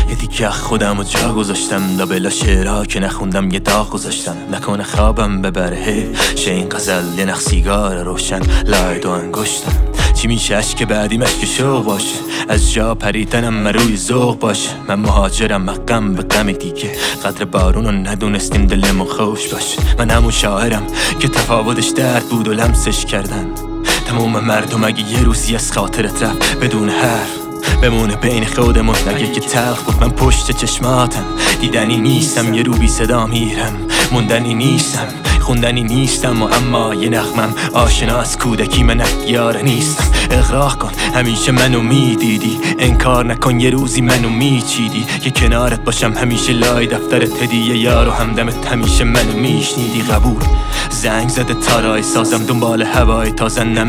یه دیگه خودم و جا گذاشتم، لابلا شعرها که نخوندم یه داغ گذاشتم. نکنه خوابم ببره شه این غزل یه نخ سیگار روشن لای دو انگشتم. چی میشه عشق بعدی مشک شوق باشه، از جا پریدنم من روی ذوق باشه. من مهاجرم غم به غم دیگه، قدر بارونو ندونستیم دلمون خوش باشه. من همون شاعرم که تفاوتش درد بود و لمسش کردن. تموم مردم اگه یه روزی از خاطرت رفت بدون حرف بمونه بین خودمون، نگه که تلخ بود. من پشت چشماتم دیدنی نیستم، یه رو بی صدا میرم موندنی نیستم، خوندنی نیستم. و اما یه نغمم آشنا از کودکی، من اختیار نیستم. اقرار کن همیشه منو میدیدی، انکار نکن یه روزی منو میچیدی. که کنارت باشم همیشه لای دفترت هدیه یار و همدمت همیشه منو میشنیدی. قبول زنگ زده تارای سازم دنبال هوای تازه، نه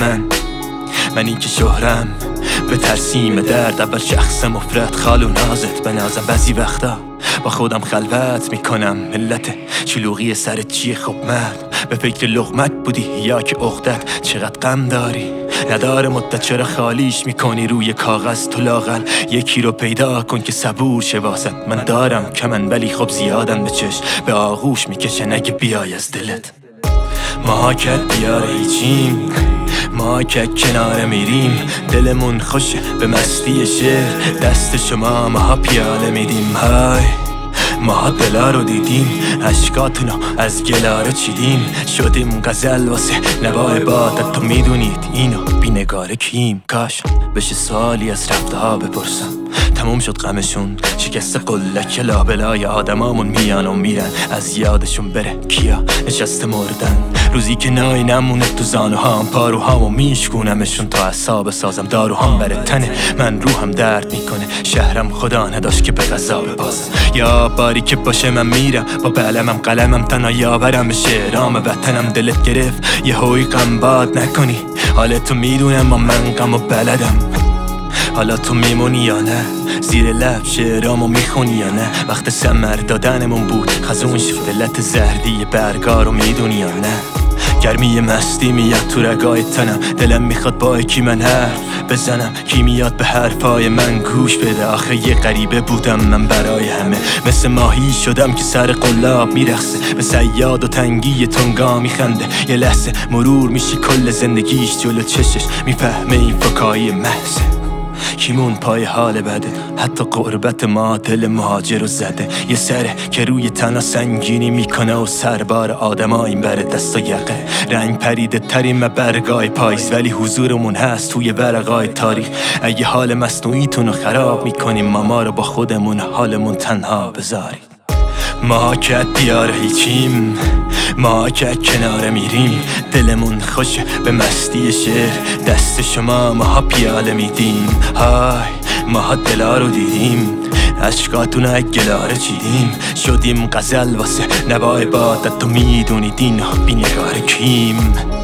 منی که شهرم به ترسیم درد. اول شخص مفرد خال و نازت بنازم، بعضی وقتا با خودم خلوت میکنم. ملت شلوغی سر چیه خب مرد، به فکر لقمت بودی یا که عقدت چقدر غم داری؟ نداره مدت چرا خالیش میکنی روی کاغذ؟ تو لااقل یکی رو پیدا کن که صبور شه واسط. من دارم کمن ولی خب زیادن به چشم به آغوش میکشن اگه بیای از دلت. ما که بیاره هیچیم، ما که کنار میریم، دلمون خوشه به مستی شعر. دست شما ماها پیاله میدیم، های ماها دلا رو دیدیم، عشقاتونو از گلاره چیدیم. شدیم غزل واسه نوای بادت، تو میدونید اینو بی نگاره کیم. کاش بشه سوالی از رفته ها بپرسم، تموم شد غمشون شکست قلک لابلای آدمامون میان و میرن. از یادشون بره کیا نشسته مردن، روزی که نای نمونه تو زانوهام پاروهامو میشکونمشون تا اعصاب سازم داروهام بره تنه. من روحم درد میکنه، شهرم خدا نداشت که به غذا ببازم. یا باری که باشه من میرم با بلمم قلمم تنها یاورم به شعرام وطنم. دلت گرفت یه هوی غم باد نکنی، حالتو میدونم ما من غم و بلدم. حالا تو میمونی یا نه؟ زیر لب شعرامو میخونی یا نه؟ وقت ثمر دادنمون بود خزون شد، دلت زردی برگارو میدونی یا نه؟ گرمی مستی میاد تو رگای تنم، دلم میخواد با کی من حرف بزنم. کی میاد به حرفای من گوش بده؟ آخه یه غریبه بودم من برای همه، مثل ماهی شدم که سر قلاب میرخصه، به صیاد و تنگی تنگا میخنده. یه لحظه مرور میشی کل زندگیش جلو چشش، میفهمه این فکایی محضه. کیمون پای حال بده، حتی قربت ما دل مهاجر رو زده. یه سره که روی تنها سنگینی میکنه و سربار آدم این بره دست و یقه. رنگ پریده ترین برگای پاییز، ولی حضورمون هست توی ورقای تاریخ. اگه حال مصنوعیتون رو خراب میکنیم، ما رو با خودمون حالمون تنها بذاریم. ما که دیار هیچیم، ما که کنار میریم، دلمون خوشه به مستی شعر. دست شما ماها پیاله میدیم، های ماها دلا رو دیدیم، عشقاتونو گلاره چیدیم. شدیم غزل واسه نوای بادت، تو میدونید اینو بی نگار کیم.